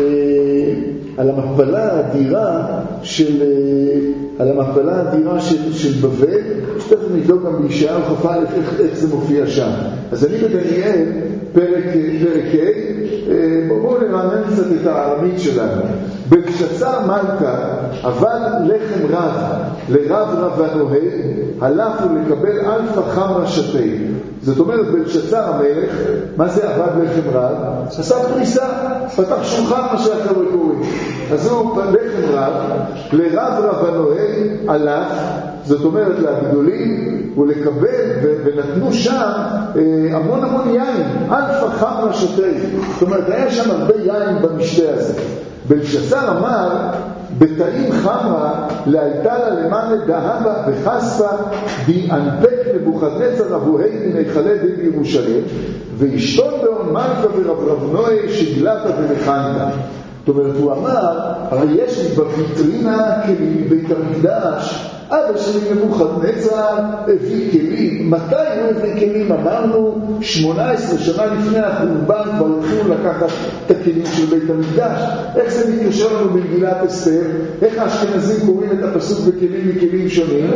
על המכפלה האדירה של, על המכפלה האדירה של, של בבל, שתכף נבדוק גם בישעיהו כ"א איך, איך זה מופיע שם. אז אני בדניאל פרק, פרק ה', בואו נרענן קצת את הארמית שלנו. בלשצר מלכה אבל לחם רב לרב רב הנוהג, הלך ולקבל אלפא חמרא שתי. זאת אומרת, בלשצר המלך, מה זה עבד לחם רב? עשה פריסה, פתח שולחן, מה שהחבר'ה קוראים. אז הוא לחם רב לרב רב הנוהג, הלך, זאת אומרת לגדולים, ולקבל, ונתנו שם המון המון יין, אלפא חמרא שתי. זאת אומרת, היה שם הרבה יין במשתה הזה. בלשצר אמר, בתאים חמרא להייתה לה למען דהבה וחספה בהנפק נבוכדנצר אבוהי מנחלי די בירושלים, ואשתון באון מלכה ורברבנוי שגלתה ולחנתה. זאת אומרת, הוא אמר, הרי יש לי בוויטרינה כלים מבית המקדש, אבא שלי נבוכדנצר הביא כלים. מתי הוא הביא כלים? אמרנו שמונה עשרה שנה לפני החורבן כבר התחילו לקחת את הכלים של בית המקדש. איך זה מתקשר לנו במגילת אסתר? איך האשכנזים קוראים את הפסוק בכלים מכלים שונים?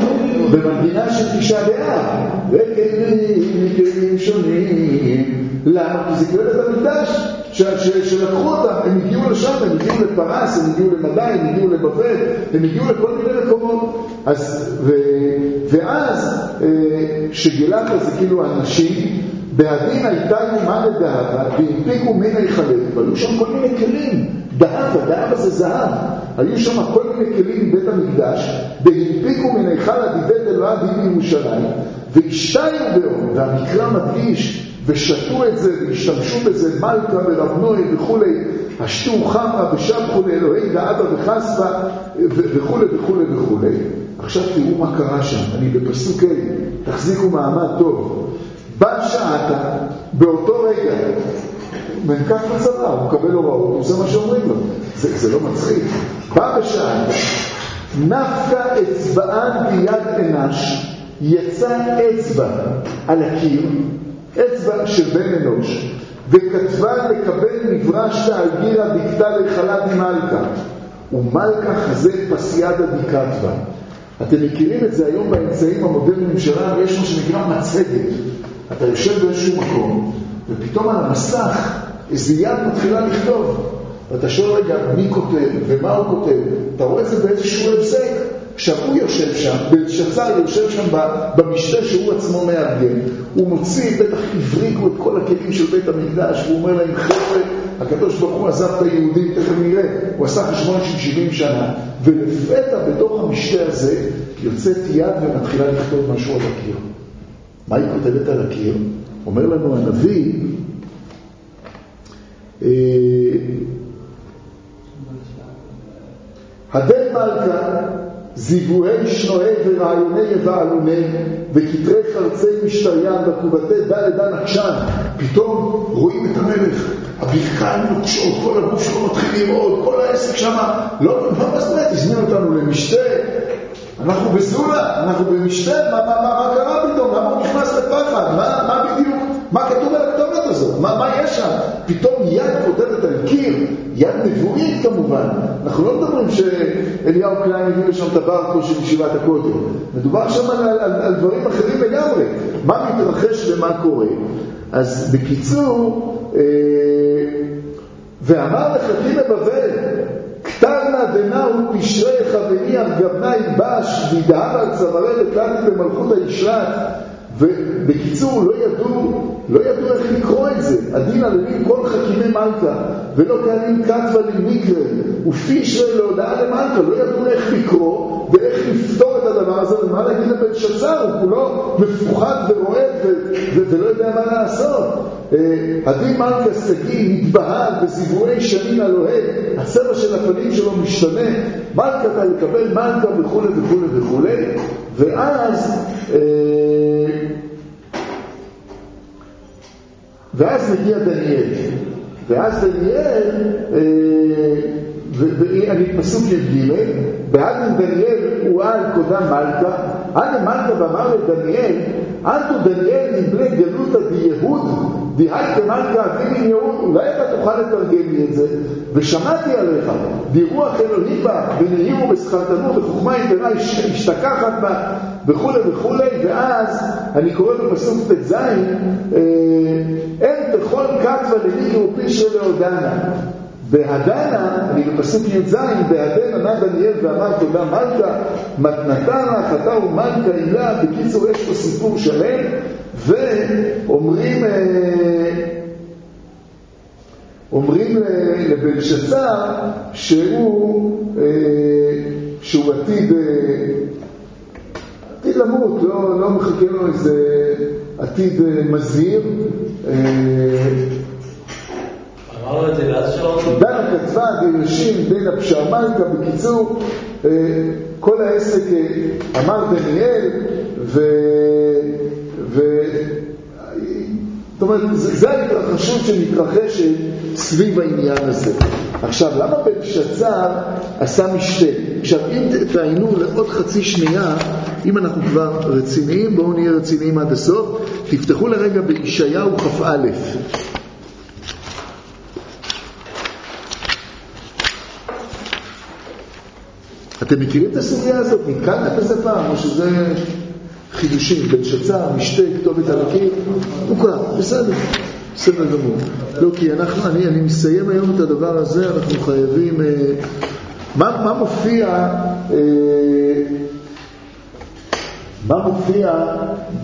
במנגינה של תשעה באב, וכלים מכלים שונים. למה? כי זה כלי בית המקדש שלקחו אותם, הם הגיעו לשם, הם הגיעו לפרס, הם הגיעו למדי, הם הגיעו לבבל, הם הגיעו לכל מיני מקומות. אז, ו, ואז שגילת זה כאילו אנשים, בהדין הייתה יומה לדהבה, והנפיקו מיני חלק, והיו שם כל מיני כלים, דהבה, דהבה זה זהב, היו שם כל מיני כלים בבית המקדש, והנפיקו מיני חלק בבית אלוהה בירושלים, והשתיו באום, והמקרא מדגיש, ושתו את זה, והשתמשו בזה מלכה ורבנוי וכו', השתו חמרה ושבחו לאלוהי דאבה וחספה וכו' וכו' וכו'. עכשיו תראו מה קרה שם. אני בפסוק ה', תחזיקו מעמד טוב. בא שעתה, באותו רגע, מנקף בצבא, הוא מקבל הוראות, זה מה שאומרים לו. זה, זה לא מצחיק. בא בשעתה, נפקה אצבען ביד אנש, יצא אצבע על הקיר, אצבע של בן אנוש, וכתבה לקבל מברשת על גירה דקתה לחלת מלכה, ומלכה חזה פסיידה דקתבה. אתם מכירים את זה היום באמצעים המודרניים שלנו, יש מה שנקרא מצגת. אתה יושב באיזשהו מקום, ופתאום על המסך איזו יד מתחילה לכתוב. ואתה שואל רגע, מי כותב ומה הוא כותב? אתה רואה את זה באיזשהו הבזק. עכשיו הוא יושב שם, בלשצר יושב שם במשתה שהוא עצמו מארגן. הוא מוציא, בטח הבריגו את כל הכלים של בית המקדש, והוא אומר להם, חבר'ה, הקדוש ברוך הוא עזב את היהודים, תכף נראה, הוא עשה חשבון של שבעים שנה, ולפתע בתוך המשתה הזה יוצאת יד ומתחילה לכתוב משהו על הקיר. מה היא כותבת על הקיר? אומר לנו הנביא, הדל מלכה, זיבוהי שנוהי ורעיוני יבעלוני וכתרי חרצי משתריין וקובתי דל דן עקשן. פתאום רואים את המלך, הברכיים נוקשות, כל הגוף שלו מתחיל לראות, כל העסק שם, לא, לא מסתנת, הזמין אותנו למשתה, אנחנו בסולה, אנחנו במשתה, מה, מה, מה, מה קרה פתאום? למה הוא נכנס לפחד? מה, מה בדיוק? מה כתוב על הכתובת הזאת? מה, מה יש שם? פתאום יד כותבת על קיר, יד נבואית כמובן. אנחנו לא מדברים שאליהו קליין הביא לשם את הברקו של ישיבת הכותל. מדובר שם על, על, על דברים אחרים לגמרי. מה מתרחש ומה קורה? אז בקיצור, אה, ואמר לחכים בבבל, כתרנה דנאו פשרי חברי ארגבנה ילבש וידהב על צווארי לקלטי במלכות הישרת. ובקיצור לא ידעו, לא ידעו איך לקרוא את זה. הדין הלווים כל חכימי מלכה, ולא קיימים כתבה למקרה, ופישרי להודעה למלכה, לא ידעו איך לקרוא, ואיך לפתור את הדבר הזה, ומה להגיד לבן שצר, הוא כולו מפוחד ורועד, ולא יודע מה לעשות. הדין מלכה סגי, מתבהל, בזיבורי שנים הלוהד, הצבע של הפנים שלו משתנה, מלכה אתה לקבל מלכה וכו' וכו' וכו', ואז ואז מגיע דניאל, ואז דניאל, ואני פסוק י"ג, בהדן דניאל הוא על קודם מלכה, אנה מלכה ואמר לדניאל, אנטו דניאל נבלי גלותא דיהוד, דיהייתם מלכה אביני יהוד, אולי אתה תוכל לתרגם לי את זה, ושמעתי עליך, ברוח אלוהים בה, ונהירו בשכלתנות, וחוכמה יתרה השתכחת בה, וכו' וכו', ואז אני קורא בפסוק ת' אין בכל כתבה לניקר ופישר להודנה. בהדנה, אני בפסוק י' בהדנה נע דניאל ואמר תודה מלכה, מתנתה לה, חטא ומלכה אילה, בקיצור יש פה סיפור שלם, ואומרים אומרים לבלשצר שהוא שהוא עתיד עתיד למות, לא, לא מחכה לו איזה עתיד מזהיר. אמרנו את זה ואז שלנו דנה כתבה גירשים בין הפשר מלכה. בקיצור, כל העסק אמר דניאל ו... ו... זאת אומרת, זה ההתרחשות שמתרחשת סביב העניין הזה. עכשיו, למה בלשצר עשה משתה? עכשיו, אם תעיינו לעוד חצי שנייה, אם אנחנו כבר רציניים, בואו נהיה רציניים עד הסוף, תפתחו לרגע בישעיהו כ"א. אתם מכירים את הסוגיה הזאת? נתקלת בזה פעם, או שזה חידושים? בלשצר, משתה, כתובת על הקיר, מוכר, בסדר, בסדר גמור. לא, כי אנחנו, אני, אני מסיים היום את הדבר הזה, אנחנו חייבים... אה, מה, מה מופיע... אה, מה מופיע ב...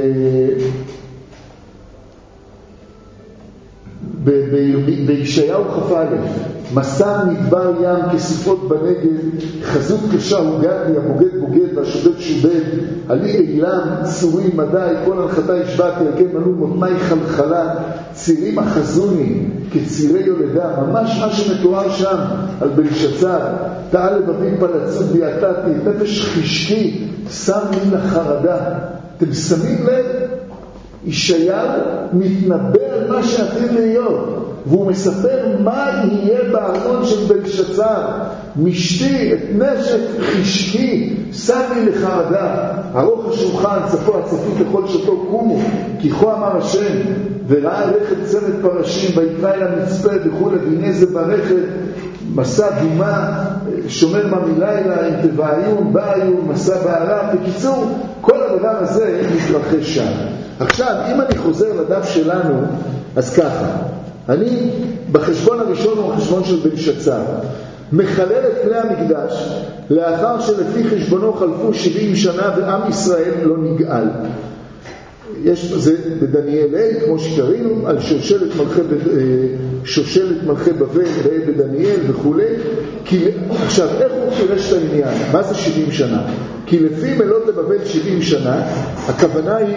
בישעיהו כ"א, מסע מדבר ים כסופות בנגב, חזות קשה הוגד לי, הבוגד בוגד והשודד שודד, עלי אילם, צורי מדי, כל הנחתה השבעתי, על כן מלאו מותני חלחלה, צירים החזוני כצירי יולדה. ממש מה שמתואר שם על בלשצר, תעל לבבי פלצות ביעתתי, נפש חשקי שם לי לחרדה. אתם שמים לב, ישעיהו מתנבא על מה שעתיד להיות, והוא מספר מה יהיה בארמון של בלשצר. משתי את נשק חשקי שמי לחרדה, ארוך השולחן צפו הצפית לכל שתו קומו, כי כה אמר השם, וראה רכב צמד פרשים ויקרא אל המצפה וכו', והנה זה ברכב מסע דומה, שומר מה מלילה, אם תבעיון, בעיון, מסע בערה. בקיצור, כל הדבר הזה מתרחש שם. עכשיו, אם אני חוזר לדף שלנו, אז ככה, אני בחשבון הראשון הוא החשבון של בלשצר, מחלל את כלי המקדש לאחר שלפי חשבונו חלפו שבעים שנה ועם ישראל לא נגאל. יש זה בדניאל A, כמו שקראנו, על שושלת מלכי, שושלת מלכי בבל ראה בדניאל וכו'. כי, עכשיו, איך הוא פירש את העניין? מה זה שבעים שנה? כי לפי מלות לבבל שבעים שנה, הכוונה היא,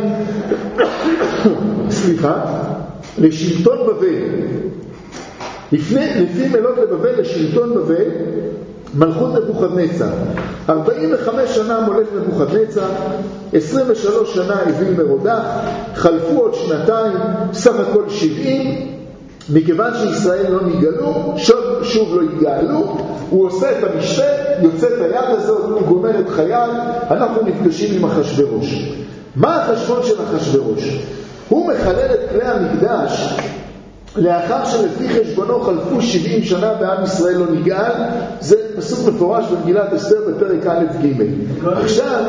סליחה, לשלטון בבל. לפני, לפי מלות לבבל לשלטון בבל, מלכות נבוכדנצר. ארבעים וחמש שנה מולך נבוכדנצר, עשרים ושלוש שנה הביל מרודח, חלפו עוד שנתיים, סך הכל שבעים, מכיוון שישראל לא נגאלו, שוב, שוב לא יגאלו, הוא עושה את המשתה, יוצא את היד הזאת, הוא גומר את חייו, אנחנו נפגשים עם אחשוורוש. מה החשבון של אחשוורוש? הוא מחלל את כלי המקדש, לאחר שלפי חשבונו חלפו שבעים שנה ועם ישראל לא נגאל. זה פסוק מפורש במגילת אסתר בפרק א' ג'. עכשיו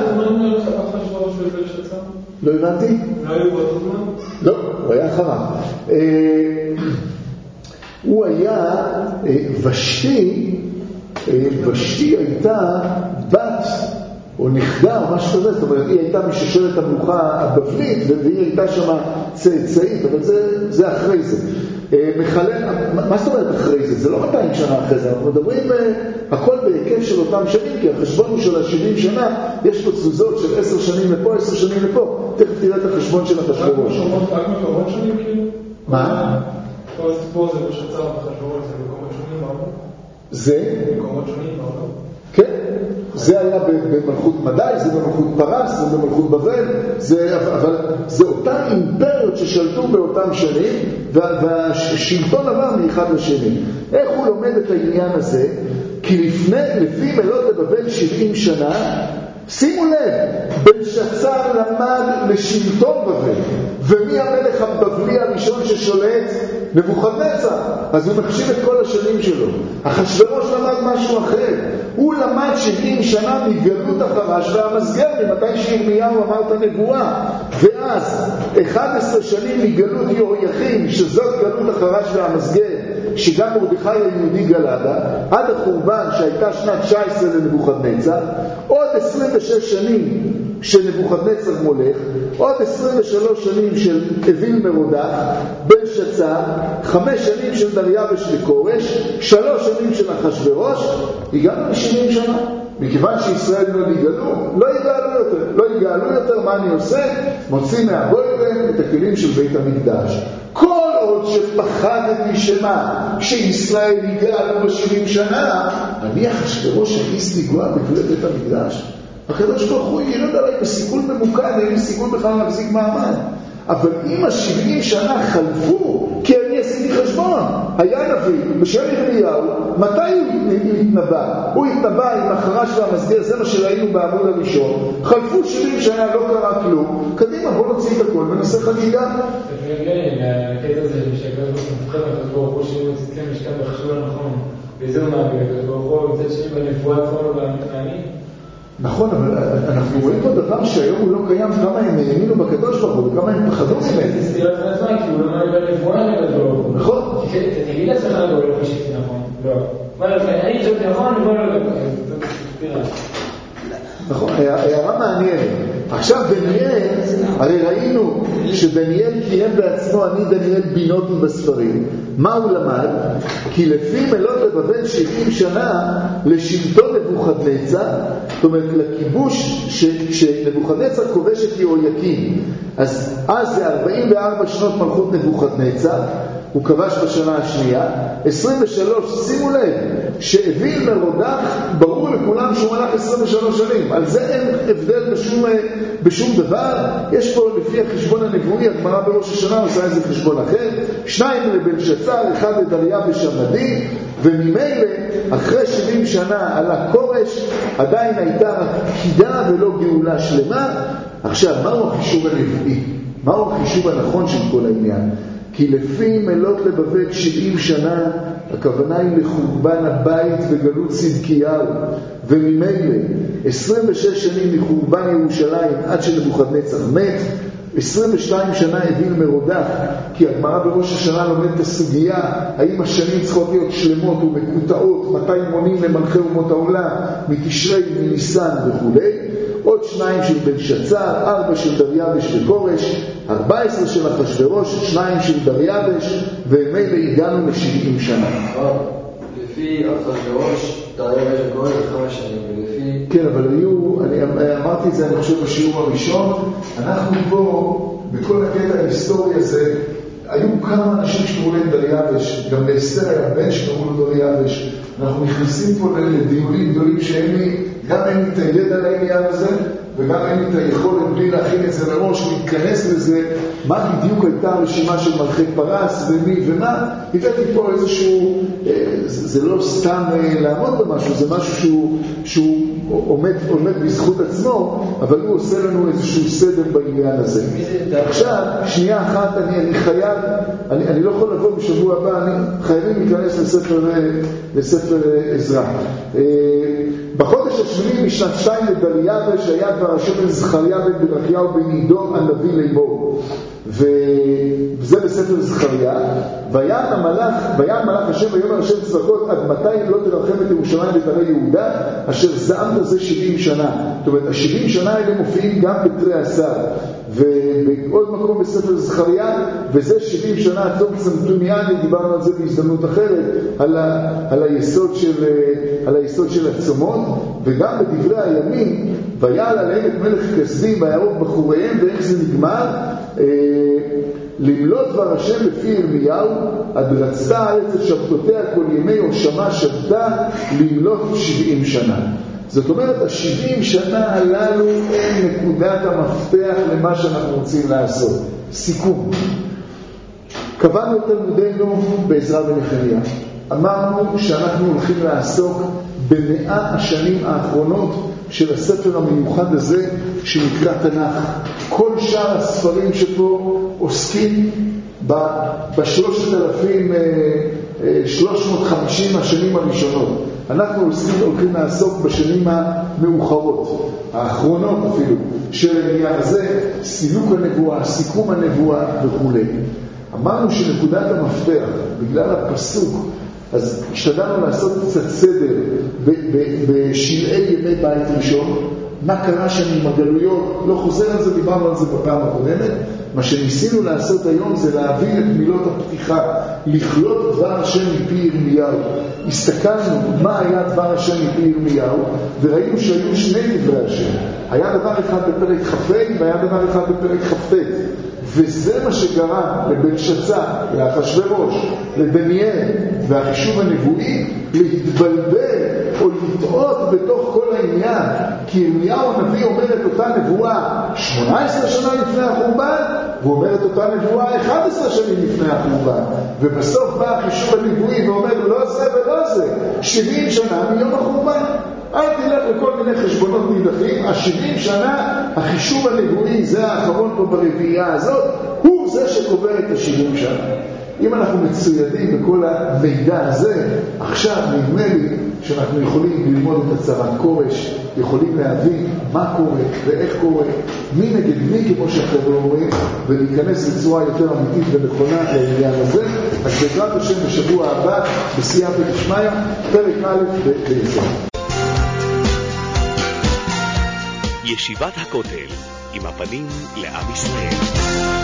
לא הבנתי? לא היו באותו זמן? לא, הוא היה אחריו. הוא היה ושתי, ושתי הייתה בת או נכדה או משהו כזה, זאת אומרת, היא הייתה משושלת המלוכה הבבלית, והיא הייתה שם צאצאית, אבל זה, זה אחרי זה. מחלל, מה זאת אומרת אחרי זה? זה לא מאתיים שנה אחרי זה, אנחנו מדברים הכל בהיקף של אותם שנים, כי החשבון הוא של ה-שבעים שנה, יש פה תזוזות של עשר שנים לפה, עשר שנים לפה, תכף תראה את החשבון של אחשוורוש. רק מקומות שנים כאילו? מה? כל הסיפור הזה בשצר אחשוורוש זה מקומות שונים, מה? זה? מקומות שונים, מה? כן, זה היה במלכות מדי, זה במלכות פרס, זה במלכות בבל, זה, אבל זה אותן אימפריות ששלטו באותם שנים, והשלטון עבר מאחד לשני. איך הוא לומד את העניין הזה? כי לפני, לפי מלות לבבל שבעים שנה, שימו לב, בלשצר למד לשלטון בבל, ומי המלך הבבלי הראשון ששולט? נבוכדנצר. אז הוא מחשיב את כל השנים שלו. אחשוורוש למד משהו אחר, הוא למד שבעים שנה מגלות החרש והמסגר, ממתי שירמיהו אמר את הנבואה, ואז אחד עשרה שנים מגלות יהויכין, שזאת גלות החרש והמסגר, שגם מרדכי היהודי גלדה, עד החורבן שהייתה שנת תשע עשרה לנבוכדנצר, עוד עשרים ושש שנים שנבוכדנצר מולך, עוד עשרים ושלוש שנים של אביל מרודח, בלשצר, חמש שנים של דריווש וכורש, שלוש שנים של אחשוורוש, הגענו ל-שבעים שנה. מכיוון שישראל לא יגאלו, לא יגאלו יותר. לא יגאלו יותר, מה אני עושה? מוציא מהבוירן את הכלים של בית המקדש. כל עוד שפחדתי שמה, שישראל יגאלו בשבעים שנה, אני אחשוורוש הכניס לגוע בכלי בית המקדש. הקדוש ברוך הוא ירד עליי בסיכול ממוקד, אין לי סיכול בכלל להחזיק מעמד. אבל אם השבעים שנה חלפו, כי אני עשיתי חשבון, היה נביא בשם ירמיהו, מתי הוא התנבא? הוא התנבא עם החרש והמסגר, זה מה שראינו בעמוד הראשון, חלפו שבעים שנה, לא קרה כלום, קדימה בוא נוציא את הכל ונעשה חגיגה. זה מגן, הקטע הזה שהקדוש ברוך הוא שאם יוצאים משכן בחשבון הנכון, וזהו מהגל, הקדוש ברוך הוא מצד שני בנבואה עצמו והמתנעמים. נכון, אבל אנחנו רואים פה דבר שהיום הוא לא קיים, כמה הם האמינו בקדוש ברוך הוא, וכמה הם פחדו ממנו. זה סתירת מעצמה, כי הוא לא מאמין בנבואה לקדוש ברוך הוא. נכון. תגיד לעצמך, לא, לא חשבתי נכון. לא. מה לא, אני חשבתי נכון, אני לא לא לא. נכון, הערה מעניינת. עכשיו דניאל, הרי ראינו שדניאל קיים בעצמו, אני דניאל בינותי בספרים. מה הוא למד? כי לפי מלות לבבל שבעים שנה לשלטון נבוכדנצר, זאת אומרת לכיבוש שנבוכדנצר כובש את יהויקים, אז אז זה ארבעים וארבע שנות מלכות נבוכדנצר, הוא כבש בשנה השנייה. עשרים ושלוש, שימו לב, שהביא מרודח, ברור לכולם שהוא מלך עשרים ושלוש שנים. על זה אין הבדל בשום, בשום דבר. יש פה לפי החשבון הנבואי, הגמרא בראש השנה עושה איזה חשבון אחר. שניים לבלשצר, אחד לדריווש המדי, וממילא אחרי שבעים שנה על הכורש עדיין הייתה פקידה ולא גאולה שלמה. עכשיו, מהו החישוב הנבואי? מהו החישוב הנכון של כל העניין? כי לפי מלות לבבל שבעים שנה, הכוונה היא לחורבן הבית וגלות צדקיהו, וממילא עשרים ושש שנים מחורבן ירושלים עד שנבוכדנצר מת, עשרים ושתיים שנה הביל מרודח, כי הגמרא בראש השנה לומדת את הסוגיה, האם השנים צריכות להיות שלמות ומקוטעות, מתי מונים למלכי אומות העולם, מתשרי, מניסן וכו'. עוד שניים של בלשצר, ארבע של דריווש וכורש, ארבע עשרה של אחשוורוש, שניים של דריווש, וממילא הגענו ל-שבעים שנה. לפי אחשוורוש, דריווש וכורש זה חמש שנים, ולפי... כן, אבל היו, אני אמרתי את זה, אני חושב, בשיעור הראשון, אנחנו פה, בכל הקטע ההיסטורי הזה, היו כמה אנשים שקראו להם דריווש, גם לאסתר היה בן שקראו לו דריווש. אנחנו נכנסים פה לדיונים גדולים שאין לי, גם אין לי את הידע על העניין הזה, וגם אין לי את היכולת בלי להכין את זה מראש, להתכנס לזה, מה בדיוק הייתה הרשימה של מלכי פרס, ומי ומה. הבאתי פה איזשהו, זה, זה לא סתם לעמוד במשהו, זה משהו שהוא, שהוא עומד, עומד בזכות עצמו, אבל הוא עושה לנו איזשהו סדר בעניין הזה. עכשיו, שנייה אחת, אני, אני חייב, אני, אני לא יכול לבוא בשבוע הבא, אני חייבים להיכנס לספר, לספר עזרא. בחודש השמיני משנת שתיים לדריווש שהיה דבר השם אל זכריה בן ברכיהו בן עידו הנביא לאמור, וזה בספר זכריה. ויען המלאך, ויען מלאך השם ויאמר השם צבאות, עד מתי לא תרחם את ירושלים ואת ערי יהודה אשר זעמת זה שבעים שנה. זאת אומרת, השבעים שנה האלה מופיעים גם בתרי עשר, ובעוד מקום בספר זכריה, וזה שבעים שנה עד תום צמתוניאני, דיברנו על זה בהזדמנות אחרת, על, ה, על, היסוד של, על היסוד של הצומות. וגם בדברי הימים, ויעל עליהם את מלך כסדים ויהרוג בחוריהם, ואיך זה נגמר? אה, למלות דבר השם לפי ירמיהו, עד רצתה הארץ את שבתותיה כל ימי הושמה שבתה למלות שבעים שנה. זאת אומרת, השבעים שנה הללו הם נקודת המפתח למה שאנחנו רוצים לעשות. סיכום. קבענו את תלמודנו בעזרא ונחמיה. אמרנו שאנחנו הולכים לעסוק במאה השנים האחרונות של הספר המיוחד הזה שנקרא תנ"ך. כל שאר הספרים שפה עוסקים בשלושת אלפים שלוש מאות וחמישים השנים הראשונות. אנחנו עוסקים, הולכים לעסוק בשנים המאוחרות, האחרונות אפילו, של העניין הזה, סילוק הנבואה, סיכום הנבואה וכו'. אמרנו שנקודת המפתח, בגלל הפסוק, אז השתדלנו לעשות קצת סדר בשלעי ימי בית ראשון, מה קרה שם עם הגלויות, לא חוזר על זה, דיברנו על זה בפעם הקודמת. מה שניסינו לעשות היום זה להבין את מילות הפתיחה, לכלות דבר השם מפי ירמיהו. הסתכלנו מה היה דבר השם מפי ירמיהו, וראינו שהיו שני דברי השם. היה דבר אחד בפרק כ"ה והיה דבר אחד בפרק כ"ט. וזה מה שגרם לבלשצר, לאחשוורוש, לדניאל והחישוב הנבואי להתבלבל או לטעות בתוך כל העניין. כי ירמיהו הנביא אומר את אותה נבואה שמונה עשרה שנה לפני החורבן, והוא אומר את אותה נבואה אחת עשרה שנים לפני החורבן, ובסוף בא החישוב הנבואי ואומר לא זה ולא זה, שבעים שנה מיום החורבן. אל תלך לכל מיני חשבונות נידחים. השבעים שנה, החישוב הנבואי, זה האחרון פה ברביעייה הזאת, הוא זה שקובע את השבעים שנה. אם אנחנו מצוידים בכל המידע הזה, עכשיו נדמה לי שאנחנו יכולים ללמוד את הצהרת כורש, יכולים להבין מה קורה ואיך קורה, מי נגד מי כמו שאחרים אומרים, ולהיכנס בצורה יותר אמיתית ונכונה לעניין הזה. אז בעזרת השם בשבוע הבא, בסייעתא דשמיא, פרק א' בעזרא. ישיבת הכותל, עם הפנים לעם ישראל.